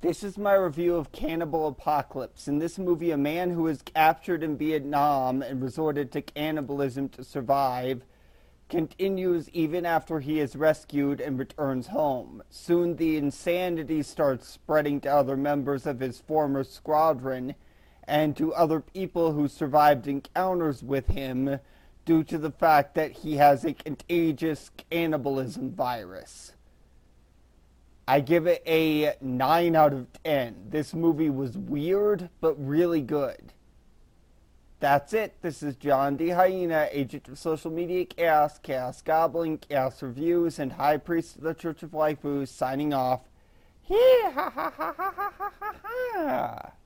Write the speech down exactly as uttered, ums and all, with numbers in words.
This is my review of Cannibal Apocalypse. In this movie, a man who was captured in Vietnam and resorted to cannibalism to survive continues even after he is rescued and returns home. Soon the insanity starts spreading to other members of his former squadron and to other people who survived encounters with him due to the fact that he has a contagious cannibalism virus. I give it a nine out of ten. This movie was weird, but really good. That's it. This is John D. Hyena, agent of social media chaos, chaos goblin, chaos reviews, and high priest of the Church of Waifu, signing off. Hee ha ha ha ha ha ha ha.